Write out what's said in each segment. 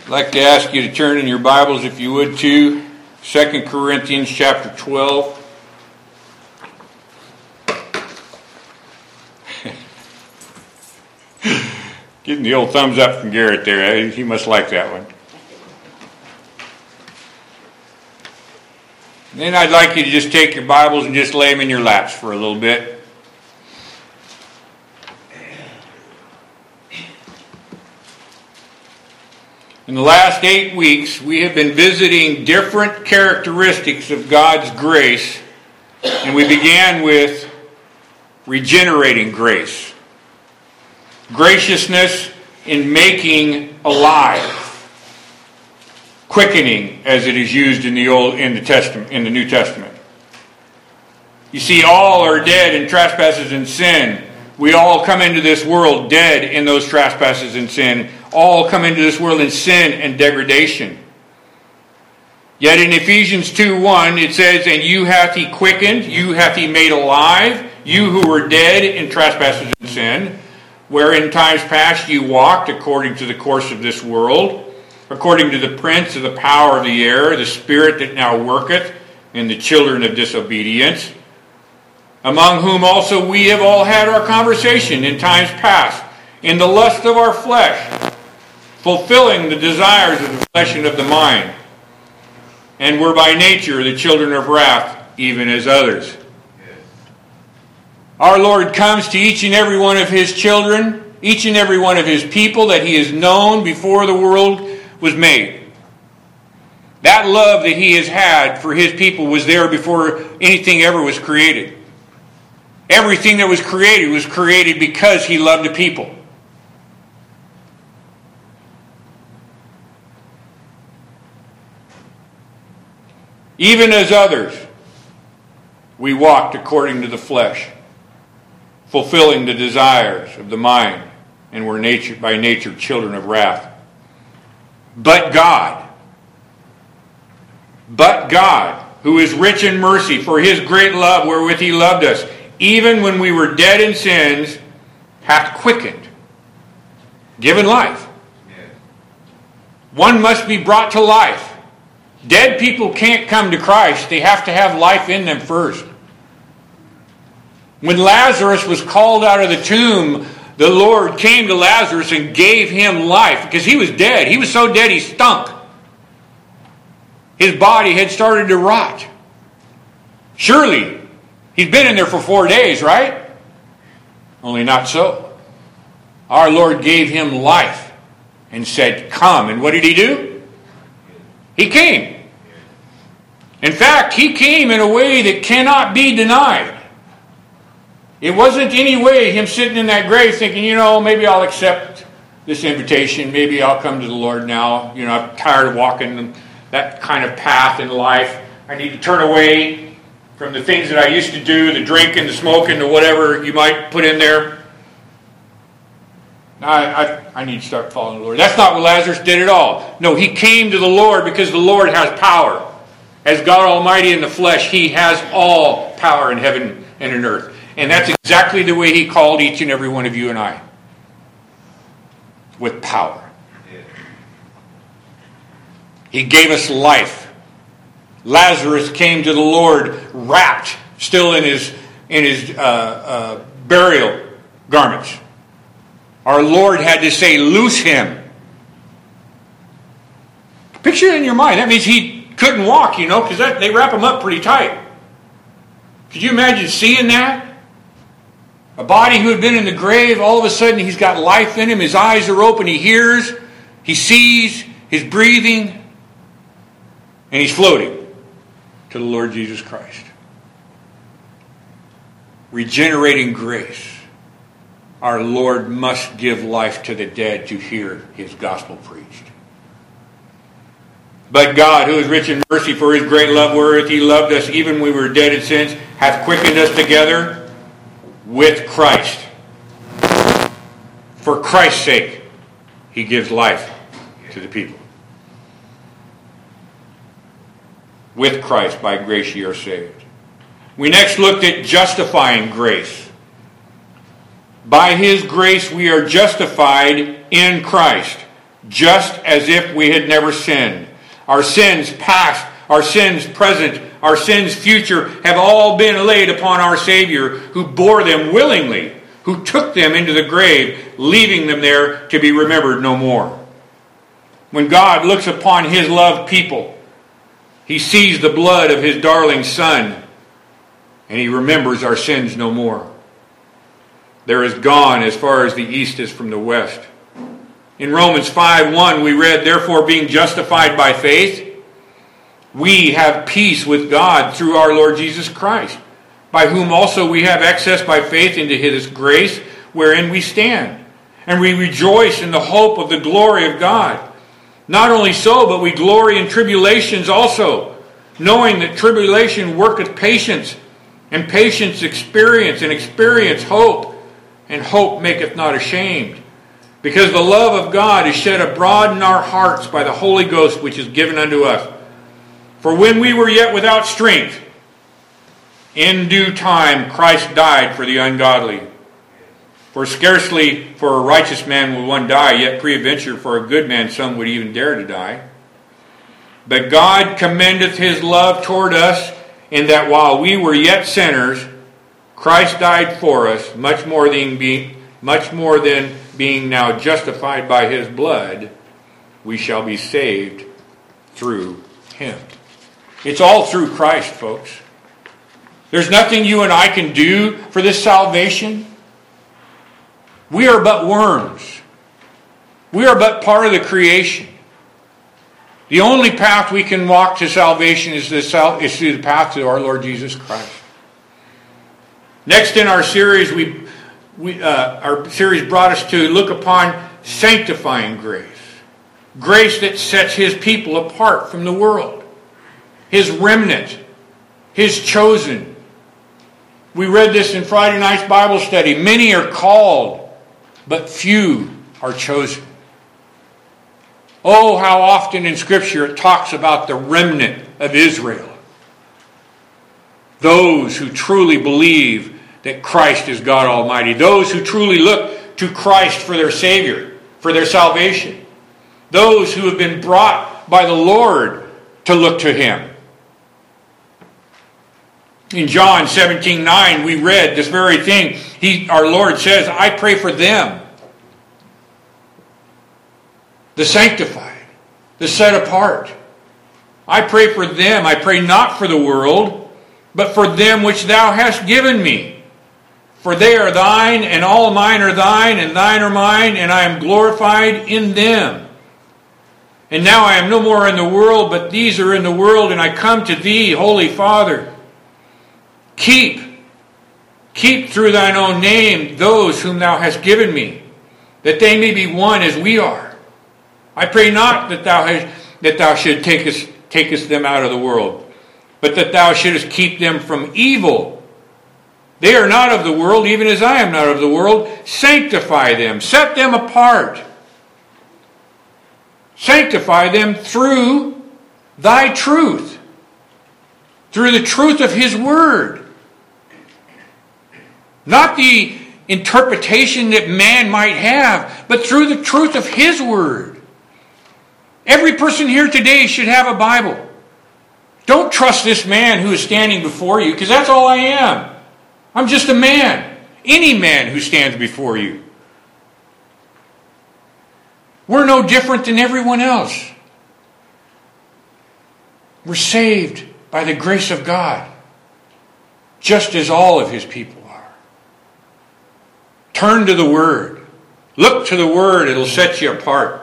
I'd like to ask you to turn in your Bibles, if you would, to 2 Corinthians chapter 12. Getting the old thumbs up from Garrett there. He must like that one. Then I'd like you to just take your Bibles and just lay them in your laps for a little bit. In the last 8 weeks, we have been visiting different characteristics of God's grace, and we began with regenerating grace. Graciousness in making alive, quickening, as it is used in the New Testament. You see, all are dead in trespasses and sin. We all come into this world dead in those trespasses and sin. All come into this world in sin and degradation. Yet in Ephesians 2:1 it says, "And you hath he quickened, you hath he made alive, you who were dead in trespasses and sin, where in times past you walked according to the course of this world, according to the prince of the power of the air, the spirit that now worketh in the children of disobedience, among whom also we have all had our conversation in times past, in the lust of our flesh, fulfilling the desires of the flesh and of the mind, and were by nature the children of wrath, even as others." Our Lord comes to each and every one of His children, each and every one of His people that He has known before the world was made. That love that He has had for His people was there before anything ever was created. Everything that was created because He loved the people. Even as others, we walked according to the flesh, fulfilling the desires of the mind, and were by nature children of wrath. But God, who is rich in mercy, for His great love wherewith He loved us, even when we were dead in sins, hath quickened, given life. One must be brought to life. Dead people can't come to Christ. They have to have life in them first. When Lazarus was called out of the tomb, the Lord came to Lazarus and gave him life because he was dead. He was so dead he stunk. His body had started to rot. Surely, he's been in there for 4 days, right? Only not so. Our Lord gave him life and said, "Come." And what did He do? He came. In fact, He came in a way that cannot be denied. It wasn't any way Him sitting in that grave thinking, maybe I'll accept this invitation. Maybe I'll come to the Lord now. I'm tired of walking that kind of path in life. I need to turn away from the things that I used to do, the drinking, the smoking, the whatever you might put in there. I need to start following the Lord. That's not what Lazarus did at all. No, he came to the Lord because the Lord has power. As God Almighty in the flesh, He has all power in heaven and in earth. And that's exactly the way He called each and every one of you and I. With power. He gave us life. Lazarus came to the Lord wrapped still in his burial garments. Our Lord had to say, "Loose him." Picture it in your mind. That means he couldn't walk, because they wrap him up pretty tight. Could you imagine seeing that? A body who had been in the grave, all of a sudden he's got life in him. His eyes are open. He hears. He sees. He's breathing. And he's floating to the Lord Jesus Christ. Regenerating grace. Our Lord must give life to the dead to hear His gospel preached. But God, who is rich in mercy, for His great love wherewith He loved us, even when we were dead in sins, hath quickened us together with Christ. For Christ's sake, He gives life to the people. With Christ, by grace ye are saved. We next looked at justifying grace. By His grace we are justified in Christ. just as if we had never sinned. Our sins past, our sins present, our sins future have all been laid upon our Savior, who bore them willingly, who took them into the grave, leaving them there to be remembered no more. When God looks upon His loved people, He sees the blood of His darling Son, and He remembers our sins no more. There is gone as far as the east is from the west. In Romans 5:1 we read, therefore being justified by faith, we have peace with God through our Lord Jesus Christ, by whom also we have access by faith into His grace wherein we stand. And we rejoice in the hope of the glory of God. Not only so, but we glory in tribulations also, knowing that tribulation worketh patience, and patience experience, and experience hope, and hope maketh not ashamed. Because the love of God is shed abroad in our hearts by the Holy Ghost which is given unto us. For when we were yet without strength, in due time Christ died for the ungodly. For scarcely for a righteous man will one die, yet peradventure for a good man some would even dare to die. But God commendeth His love toward us, in that while we were yet sinners, Christ died for us, much more than being now justified by His blood, we shall be saved through Him. It's all through Christ, folks. There's nothing you and I can do for this salvation. We are but worms. We are but part of the creation. The only path we can walk to salvation is through the path to our Lord Jesus Christ. Next in our series, our series brought us to look upon sanctifying grace. Grace that sets His people apart from the world. His remnant. His chosen. We read this in Friday night's Bible study. Many are called, but few are chosen. Oh, how often in Scripture it talks about the remnant of Israel. Those who truly believe that Christ is God Almighty. Those who truly look to Christ for their Savior, for their salvation. Those who have been brought by the Lord to look to Him. In John 17:9 we read this very thing. Our Lord says, I pray for them. The sanctified, the set apart. I pray for them. I pray not for the world, but for them which Thou hast given me. For they are Thine, and all mine are Thine, and Thine are mine, and I am glorified in them. And now I am no more in the world, but these are in the world, and I come to Thee, Holy Father. Keep through Thine own name those whom Thou hast given me, that they may be one as we are. I pray not that Thou should takest them out of the world, but that Thou shouldest keep them from evil. They are not of the world, even as I am not of the world. Sanctify them, set them apart. Sanctify them through Thy truth, through the truth of His Word. Not the interpretation that man might have, but through the truth of His Word. Every person here today should have a Bible. Don't trust this man who is standing before you, because that's all I am. I'm just a man. Any man who stands before you. We're no different than everyone else. We're saved by the grace of God, just as all of His people are. Turn to the Word. Look to the Word. It'll set you apart.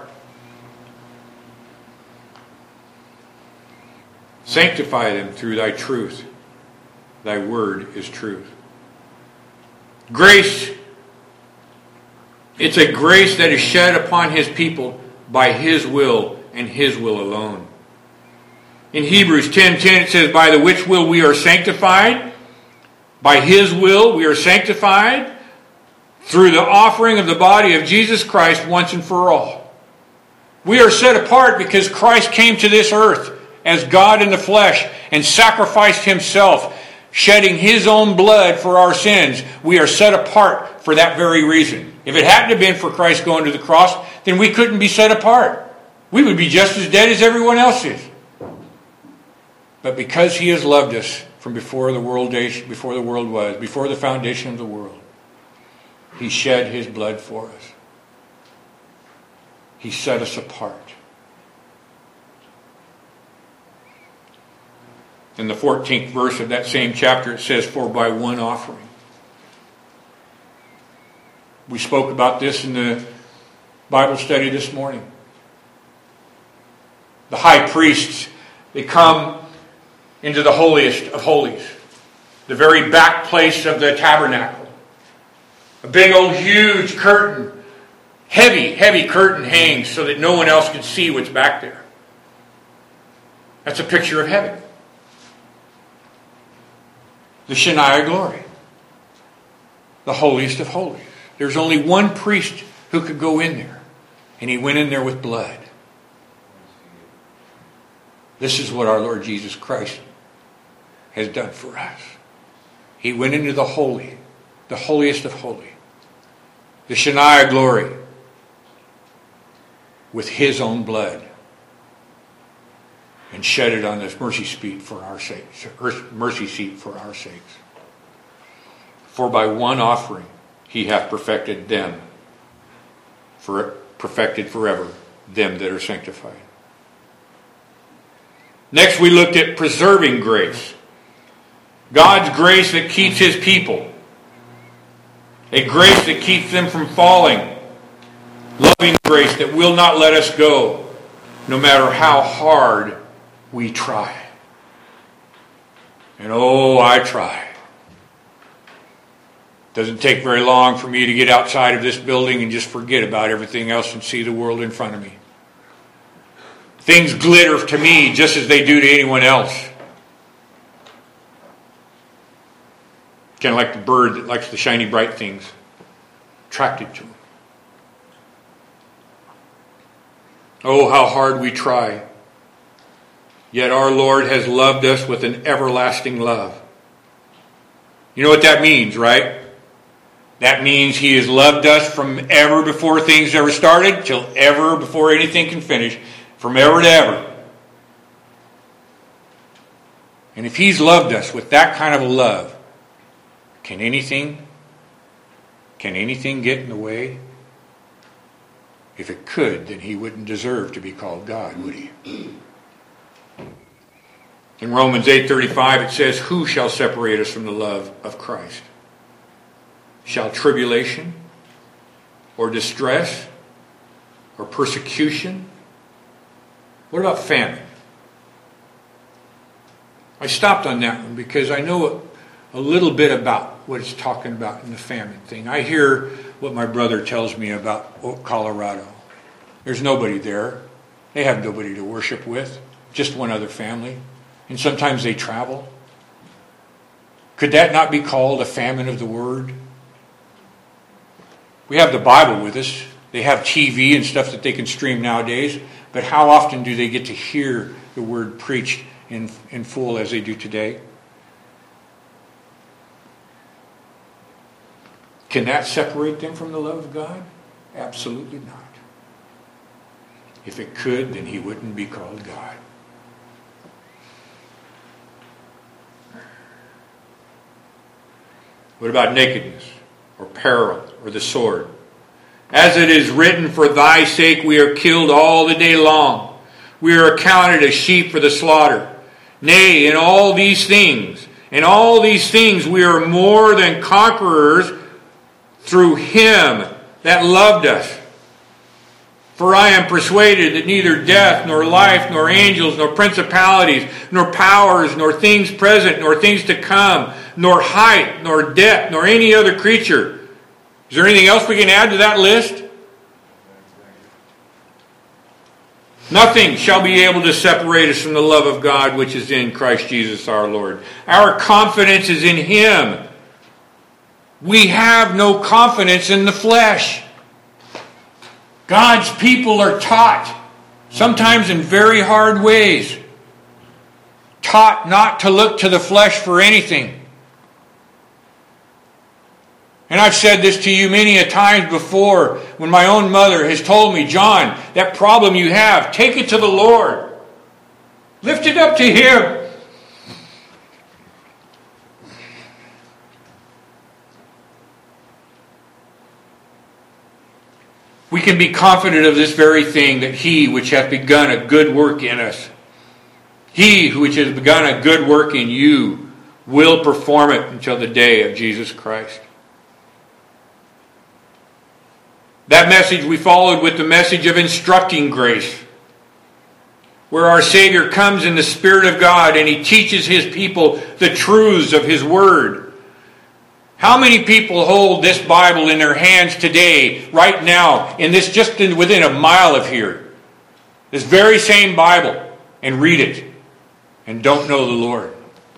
Sanctify them through Thy truth. Thy Word is truth. Grace, it's a grace that is shed upon His people by His will and His will alone. In Hebrews 10:10 it says, by the which will we are sanctified. By His will we are sanctified through the offering of the body of Jesus Christ once and for all. We are set apart because Christ came to this earth as God in the flesh and sacrificed Himself, shedding His own blood for our sins. We are set apart for that very reason. If it hadn't have been for Christ going to the cross, then we couldn't be set apart. We would be just as dead as everyone else is. But because He has loved us from before the world was, before the foundation of the world, He shed His blood for us. He set us apart. In the 14th verse of that same chapter, it says, "For by one offering." We spoke about this in the Bible study this morning. The high priests, they come into the holiest of holies, the very back place of the tabernacle. A big old huge curtain, heavy curtain hangs so that no one else can see what's back there. That's a picture of heaven. The Shekinah glory. The holiest of holies. There's only one priest who could go in there. And he went in there with blood. This is what our Lord Jesus Christ has done for us. He went into the holy, the holiest of holy, the Shekinah glory, with His own blood, and shed it on this mercy seat for our sakes. For by one offering He hath perfected forever them that are sanctified. Next, we looked at preserving grace. God's grace that keeps His people. A grace that keeps them from falling. Loving grace that will not let us go, no matter how hard we try. And oh, I try. Doesn't take very long for me to get outside of this building and just forget about everything else and see the world in front of me. Things glitter to me just as they do to anyone else. Kind of like the bird that likes the shiny, bright things. Attracted to them. Oh, how hard we try. Yet our Lord has loved us with an everlasting love. You know what that means, right? That means He has loved us from ever before things ever started till ever before anything can finish. From ever to ever. And if He's loved us with that kind of a love, can anything get in the way? If it could, then He wouldn't deserve to be called God, would He? In Romans 8:35 it says, "Who shall separate us from the love of Christ? Shall tribulation, or distress, or persecution? What about famine?" I stopped on that one because I know a little bit about what it's talking about in the famine thing. I hear what my brother tells me about Colorado. There's nobody there. They have nobody to worship with. Just one other family. And sometimes they travel. Could that not be called a famine of the Word? We have the Bible with us. They have TV and stuff that they can stream nowadays. But how often do they get to hear the Word preached in full as they do today? Can that separate them from the love of God? Absolutely not. If it could, then He wouldn't be called God. What about nakedness, or peril, or the sword? As it is written, "For thy sake we are killed all the day long. We are accounted as sheep for the slaughter. Nay, in all these things we are more than conquerors through Him that loved us. For I am persuaded that neither death, nor life, nor angels, nor principalities, nor powers, nor things present, nor things to come, nor height, nor depth, nor any other creature." Is there anything else we can add to that list? "Nothing shall be able to separate us from the love of God which is in Christ Jesus our Lord." Our confidence is in Him. We have no confidence in the flesh. God's people are taught, sometimes in very hard ways, taught not to look to the flesh for anything. And I've said this to you many a times before when my own mother has told me, John, that problem you have, take it to the Lord. Lift it up to Him. We can be confident of this very thing, that He which hath begun a good work in us, He which has begun a good work in you, will perform it until the day of Jesus Christ. That message we followed with the message of instructing grace, where our Savior comes in the Spirit of God and He teaches His people the truths of His Word. How many people hold this Bible in their hands today, right now, within a mile of here? This very same Bible, and read it, and don't know the Lord?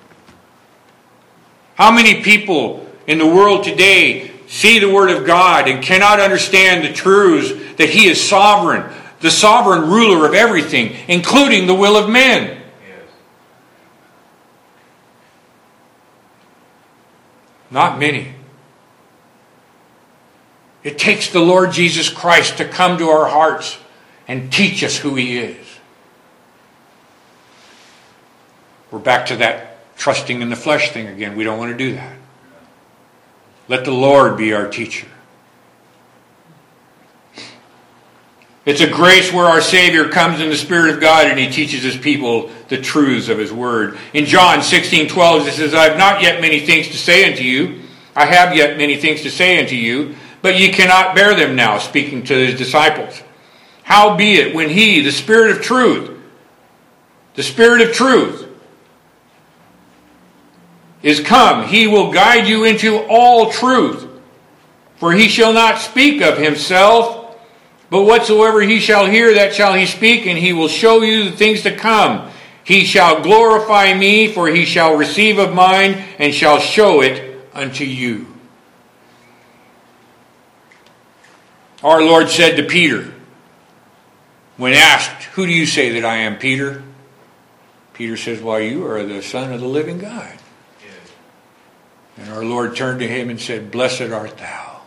How many people in the world today see the Word of God and cannot understand the truths that He is sovereign, the sovereign ruler of everything, including the will of men? Yes. Not many. It takes the Lord Jesus Christ to come to our hearts and teach us who He is. We're back to that trusting in the flesh thing again. We don't want to do that. Let the Lord be our teacher. It's a grace where our Savior comes in the Spirit of God and He teaches His people the truths of His Word. In John 16:12 it says, I have not yet many things to say unto you. I have yet many things to say unto you, but ye cannot bear them now, speaking to His disciples. Howbeit, when He, the Spirit of truth, is come, He will guide you into all truth. For He shall not speak of Himself, but whatsoever He shall hear, that shall He speak, and He will show you the things to come. He shall glorify Me, for He shall receive of mine, and shall show it unto you. Our Lord said to Peter, when asked, who do you say that I am, Peter? Peter says, why, you are the Son of the living God. And our Lord turned to him and said, blessed art thou.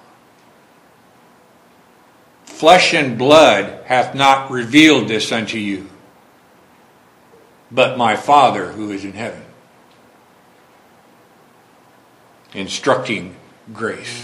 Flesh and blood hath not revealed this unto you, but my Father who is in heaven. Instructing grace.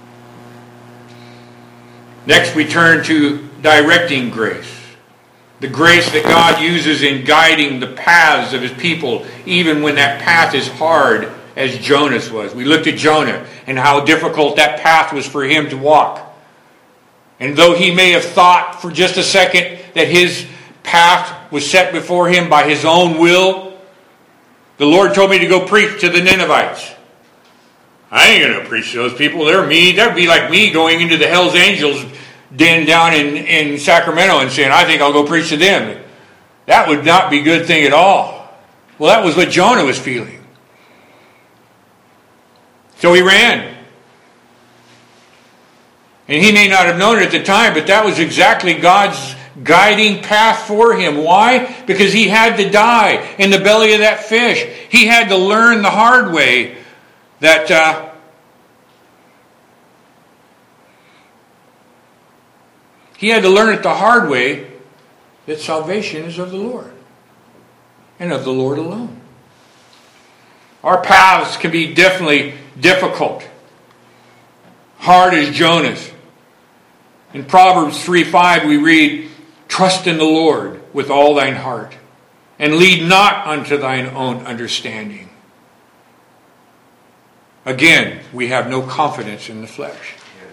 Next we turn to directing grace. The grace that God uses in guiding the paths of His people, even when that path is hard, as Jonah's was. We looked at Jonah and how difficult that path was for him to walk. And though he may have thought for just a second that his path was set before him by his own will, the Lord told me to go preach to the Ninevites. I ain't going to preach to those people. They're mean. That would be like me going into the Hells Angels den down in Sacramento and saying, I think I'll go preach to them. That would not be a good thing at all. Well, that was what Jonah was feeling. So he ran. And he may not have known it at the time, but that was exactly God's guiding path for him. Why? Because he had to die in the belly of that fish. He had to learn the hard way that he had to learn it the hard way that salvation is of the Lord and of the Lord alone. Our paths can be definitely difficult, hard as Jonah's. In Proverbs 3:5 we read, trust in the Lord with all thine heart, and lead not unto thine own understanding. Again, we have no confidence in the flesh.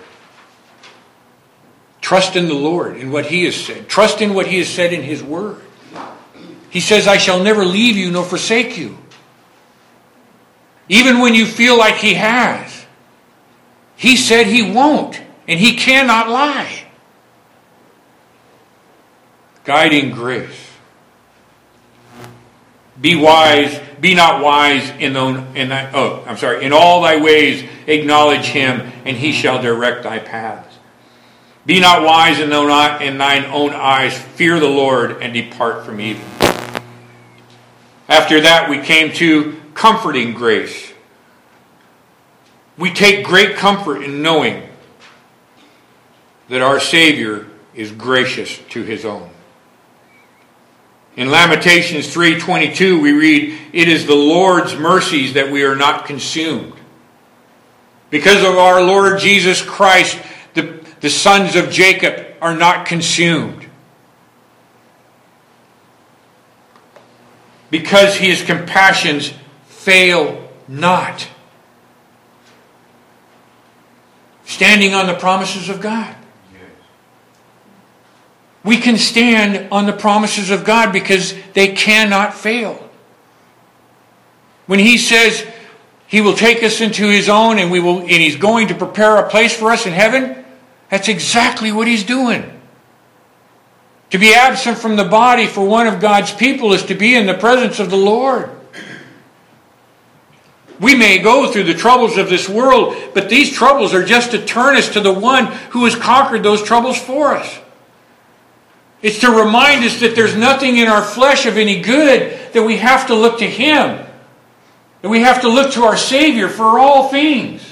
Trust in the Lord, in what He has said. Trust in what He has said in His Word. He says, I shall never leave you nor forsake you. Even when you feel like He has. He said He won't, and He cannot lie. Guiding grace. Be wise, be not wise in all thy ways acknowledge Him, and He shall direct thy paths. Be not wise in thine own eyes, fear the Lord, and depart from evil. After that we came to comforting grace. We take great comfort in knowing that our Savior is gracious to His own. In Lamentations 3:22 we read, "It is the Lord's mercies that we are not consumed." Because of our Lord Jesus Christ, the sons of Jacob are not consumed. Because His compassions fail not. Standing on the promises of God. We can stand on the promises of God because they cannot fail. When He says He will take us into His own and He's going to prepare a place for us in heaven, that's exactly what He's doing. To be absent from the body for one of God's people is to be in the presence of the Lord. We may go through the troubles of this world, but these troubles are just to turn us to the one who has conquered those troubles for us. It's to remind us that there's nothing in our flesh of any good, that we have to look to Him. That we have to look to our Savior for all things.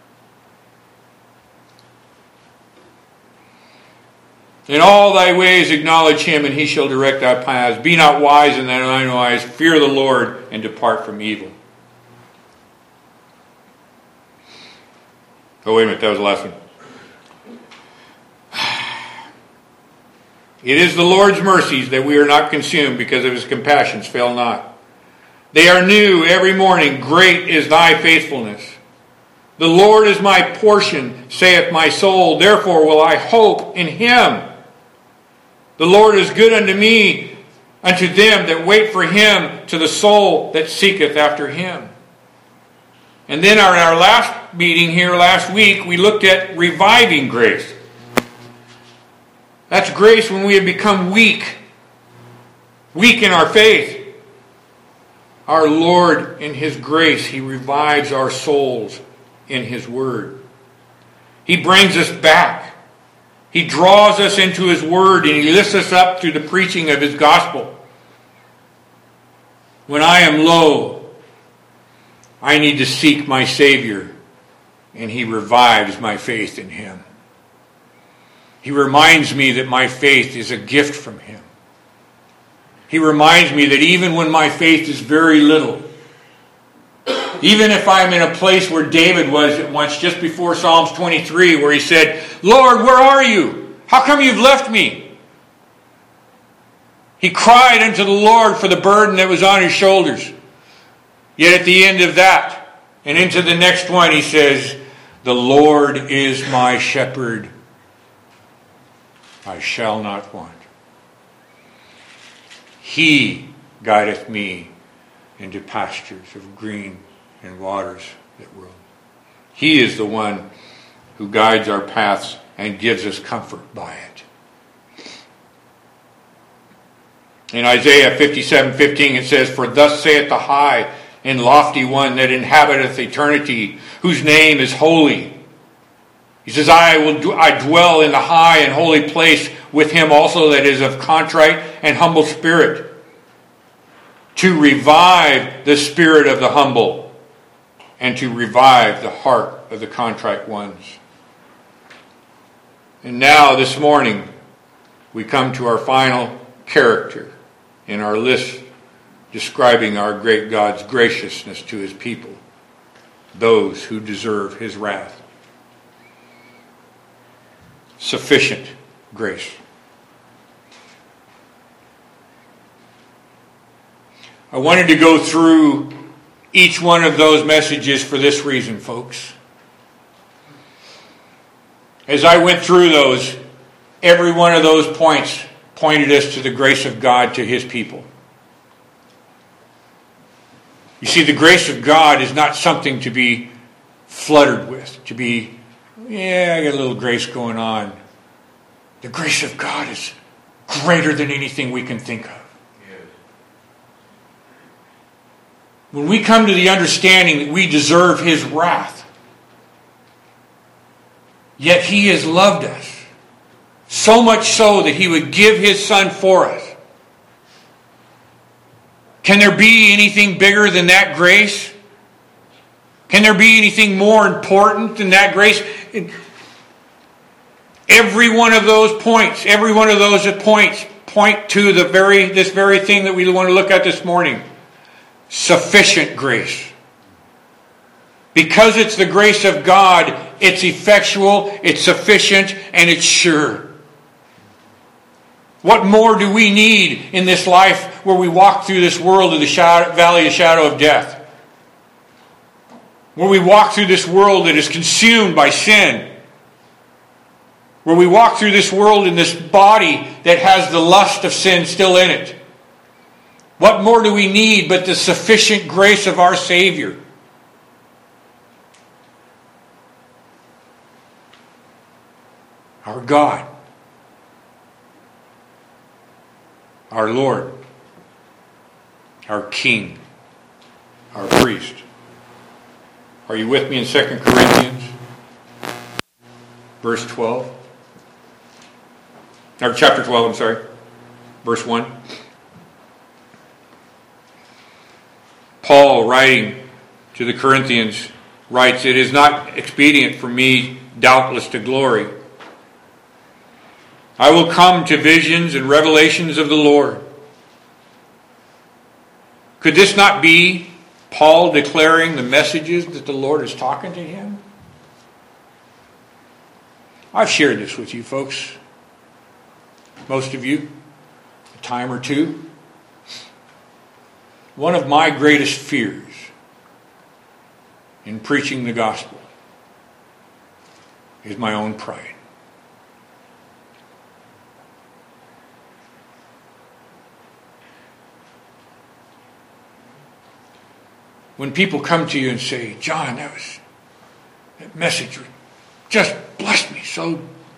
In all thy ways acknowledge Him, and He shall direct thy paths. Be not wise in thine own eyes. Fear the Lord, and depart from evil. Oh, wait a minute. That was the last one. It is the Lord's mercies that we are not consumed, because of His compassions fail not. They are new every morning. Great is thy faithfulness. The Lord is my portion, saith my soul. Therefore will I hope in Him. The Lord is good unto me, unto them that wait for Him, to the soul that seeketh after Him. And then in our last meeting here last week, we looked at reviving grace. That's grace when we have become weak in our faith. Our Lord, in His grace, He revives our souls in His Word. He brings us back. He draws us into His Word, and He lifts us up through the preaching of His gospel. When I am low, I need to seek my Savior, and He revives my faith in Him. He reminds me that my faith is a gift from Him. He reminds me that even when my faith is very little, even if I'm in a place where David was at once, just before Psalms 23, where he said, "Lord, where are you? How come you've left me?" He cried unto the Lord for the burden that was on his shoulders. Yet at the end of that, and into the next one, he says, "The Lord is my shepherd. I shall not want. He guideth me into pastures of green and waters that will." He is the one who guides our paths and gives us comfort by it. In Isaiah 57:15 it says, "For thus saith the high and lofty one that inhabiteth eternity, whose name is holy." He says, I dwell in the high and holy place with him also that is of contrite and humble spirit, to revive the spirit of the humble, and to revive the heart of the contrite ones. And now, this morning, we come to our final character in our list describing our great God's graciousness to His people, those who deserve His wrath. Sufficient grace. I wanted to go through each one of those messages for this reason, folks. As I went through those, every one of those points pointed us to the grace of God to His people. You see, the grace of God is not something to be fluttered with, to be, I got a little grace going on. The grace of God is greater than anything we can think of. When we come to the understanding that we deserve His wrath, yet He has loved us, so much so that He would give His Son for us. Can there be anything bigger than that grace? Can there be anything more important than that grace? Every one of those points, every one of those points point to this very thing that we want to look at this morning. Sufficient grace. Because it's the grace of God, it's effectual, it's sufficient, and it's sure. What more do we need in this life where we walk through this world of the valley of the shadow of death? Where we walk through this world that is consumed by sin. Where we walk through this world in this body that has the lust of sin still in it. What more do we need but the sufficient grace of our Savior? Our God. Our Lord. Our King. Our priest. Are you with me in 2 Corinthians? Verse 12. Or chapter 12, I'm sorry. Verse 1. Paul, writing to the Corinthians, writes, "It is not expedient for me, doubtless, to glory. I will come to visions and revelations of the Lord." Could this not be Paul declaring the messages that the Lord is talking to him? I've shared this with you folks. Most of you, a time or two. One of my greatest fears in preaching the gospel is my own pride. When people come to you and say, "John, that message just blessed me so,"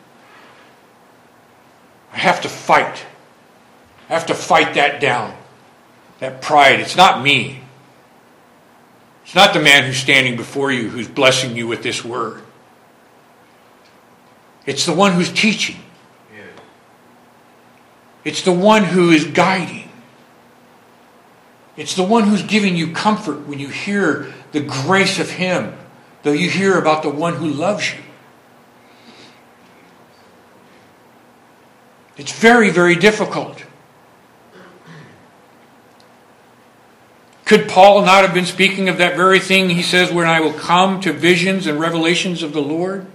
I have to fight. I have to fight that down. That pride. It's not me. It's not the man who's standing before you who's blessing you with this word. It's the one who's teaching. It's the one who is guiding. It's the one who's giving you comfort when you hear the grace of Him, though you hear about the one who loves you. It's very, very difficult. Could Paul not have been speaking of that very thing he says, "When I will come to visions and revelations of the Lord"?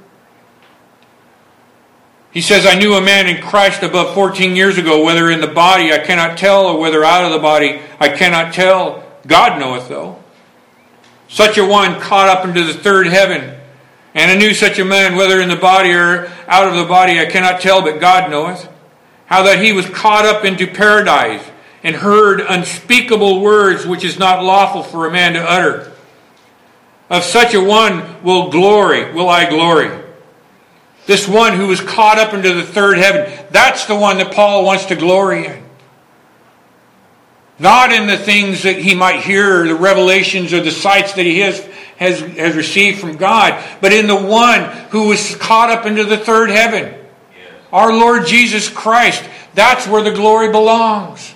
He says, "I knew a man in Christ above 14 years ago, whether in the body I cannot tell, or whether out of the body I cannot tell. God knoweth though. Such a one caught up into the third heaven. And I knew such a man, whether in the body or out of the body I cannot tell, but God knoweth. How that he was caught up into paradise, and heard unspeakable words which is not lawful for a man to utter. Of such a one will I glory." This one who was caught up into the third heaven, that's the one that Paul wants to glory in. Not in the things that he might hear, the revelations or the sights that he has received from God, but in the one who was caught up into the third heaven. Yes. Our Lord Jesus Christ. That's where the glory belongs.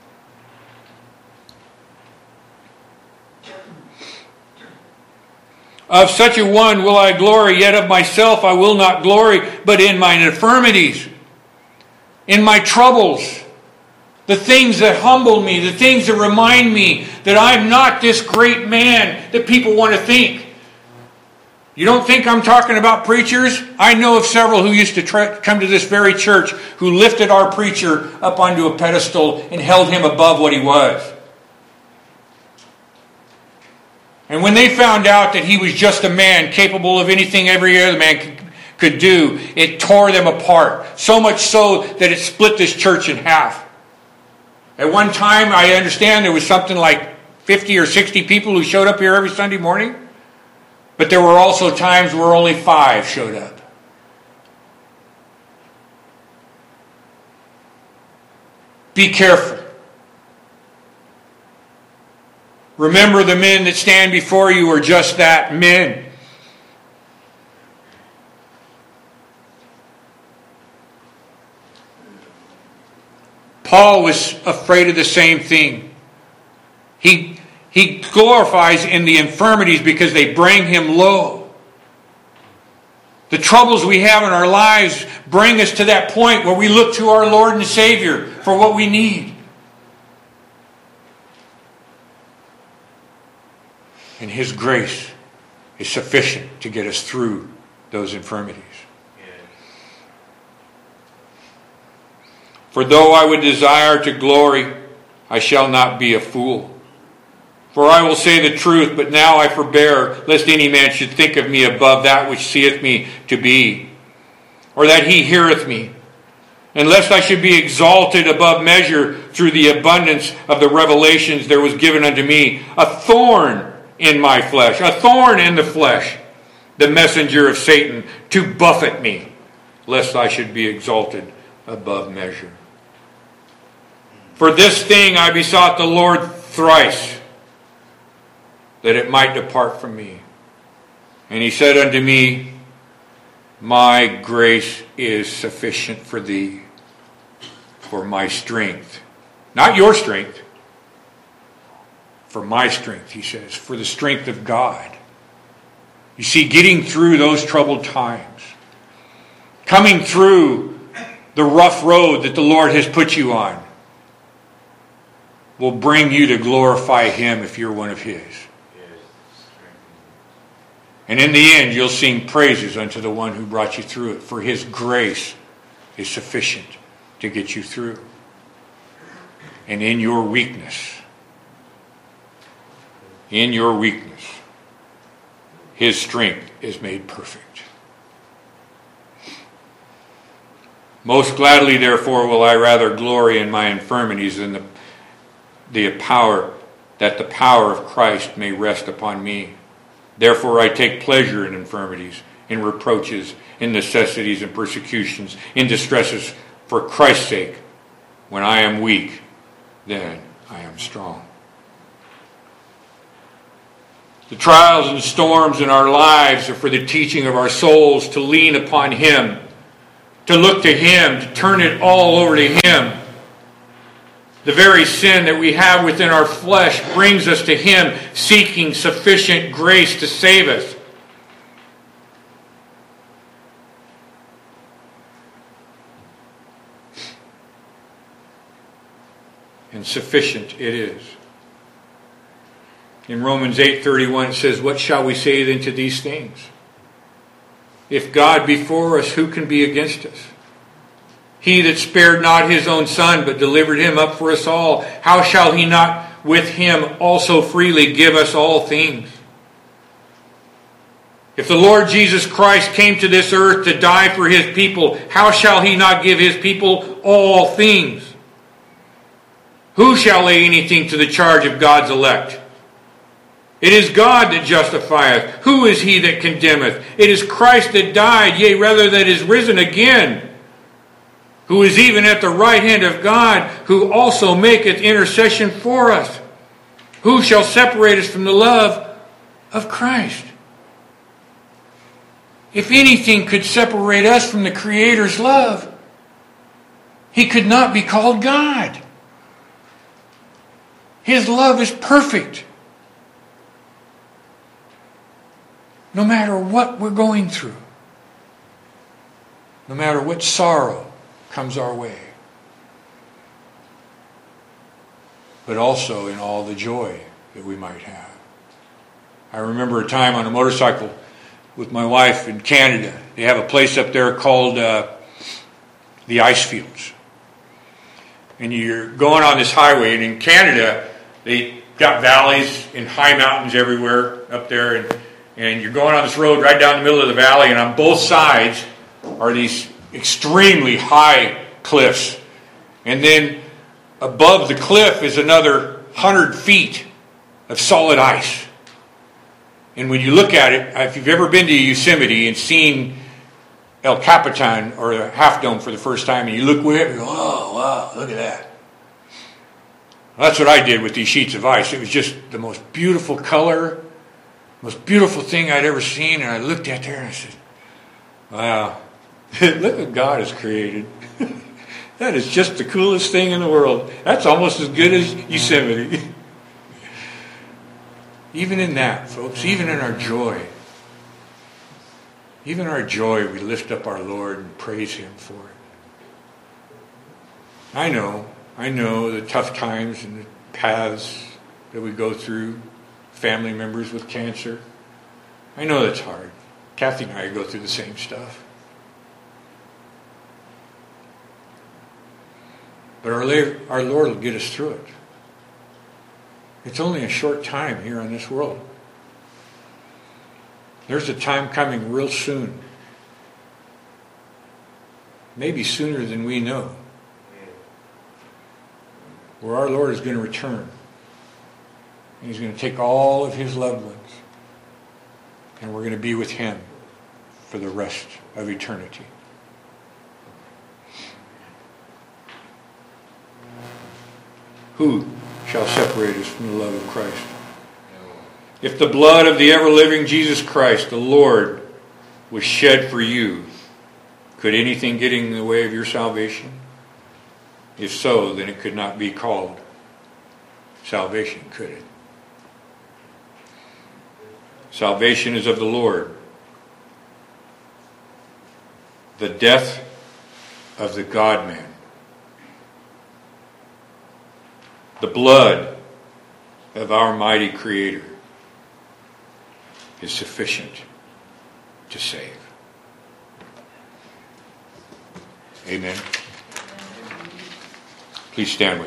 Of such a one will I glory, yet of myself I will not glory, but in mine infirmities, in my troubles, the things that humble me, the things that remind me that I'm not this great man that people want to think. You don't think I'm talking about preachers? I know of several who used to come to this very church who lifted our preacher up onto a pedestal and held him above what he was. And when they found out that he was just a man capable of anything every other man could do, it tore them apart. So much so that it split this church in half. At one time, I understand there was something like 50 or 60 people who showed up here every Sunday morning. But there were also times where only 5 showed up. Be careful. Remember, the men that stand before you are just that, men. Paul was afraid of the same thing. He glorifies in the infirmities because they bring Him low. The troubles we have in our lives bring us to that point where we look to our Lord and Savior for what we need. And His grace is sufficient to get us through those infirmities. For though I would desire to glory, I shall not be a fool. For I will say the truth, but now I forbear, lest any man should think of me above that which seeth me to be, or that he heareth me, and lest I should be exalted above measure through the abundance of the revelations there was given unto me, a thorn in my flesh, a thorn in the flesh, the messenger of Satan, to buffet me, lest I should be exalted above measure. For this thing I besought the Lord thrice, that it might depart from me. And He said unto me, My grace is sufficient for thee, for my strength, not your strength, for my strength, He says, for the strength of God. You see, getting through those troubled times, coming through the rough road that the Lord has put you on, will bring you to glorify Him if you're one of His. And in the end, you'll sing praises unto the one who brought you through it, for His grace is sufficient to get you through. And in your weakness, His strength is made perfect. Most gladly, therefore, will I rather glory in my infirmities than the power of Christ may rest upon me. Therefore I take pleasure in infirmities, in reproaches, in necessities and persecutions, in distresses for Christ's sake. When I am weak, then I am strong. The trials and storms in our lives are for the teaching of our souls to lean upon Him, to look to Him, to turn it all over to Him. The very sin that we have within our flesh brings us to Him, seeking sufficient grace to save us. And sufficient it is. In Romans 8:31 it says, What shall we say then to these things? If God be for us, who can be against us? He that spared not His own Son, but delivered Him up for us all, how shall He not with Him also freely give us all things? If the Lord Jesus Christ came to this earth to die for His people, how shall He not give His people all things? Who shall lay anything to the charge of God's elect? It is God that justifieth. Who is he that condemneth? It is Christ that died, yea, rather that is risen again, who is even at the right hand of God, who also maketh intercession for us. Who shall separate us from the love of Christ? If anything could separate us from the Creator's love, He could not be called God. His love is perfect. No matter what we're going through, no matter what sorrow comes our way, but also in all the joy that we might have. I remember a time on a motorcycle with my wife in Canada. They have a place up there called the Ice Fields. And you're going on this highway, and in Canada, they got valleys and high mountains everywhere up there, and you're going on this road right down the middle of the valley, and on both sides are these extremely high cliffs. And then above the cliff is another 100 feet of solid ice. And when you look at it, if you've ever been to Yosemite and seen El Capitan or the Half Dome for the first time, and you look way up, you go, oh, wow, look at that. Well, that's what I did with these sheets of ice. It was just the most beautiful color, most beautiful thing I'd ever seen. And I looked at there and I said, wow, look what God has created. That is just the coolest thing in the world. That's almost as good as Yosemite. Even in that, folks, even in our joy, we lift up our Lord and praise Him for it. I know the tough times and the paths that we go through, family members with cancer. I know that's hard. Kathy and I go through the same stuff. But our Lord will get us through it. It's only a short time here on this world. There's a time coming real soon. Maybe sooner than we know. Where our Lord is going to return. And He's going to take all of His loved ones. And we're going to be with Him for the rest of eternity. Who shall separate us from the love of Christ? If the blood of the ever-living Jesus Christ, the Lord, was shed for you, could anything get in the way of your salvation? If so, then it could not be called salvation, could it? Salvation is of the Lord. The death of the God-man. The blood of our mighty Creator is sufficient to save. Amen. Please stand with me.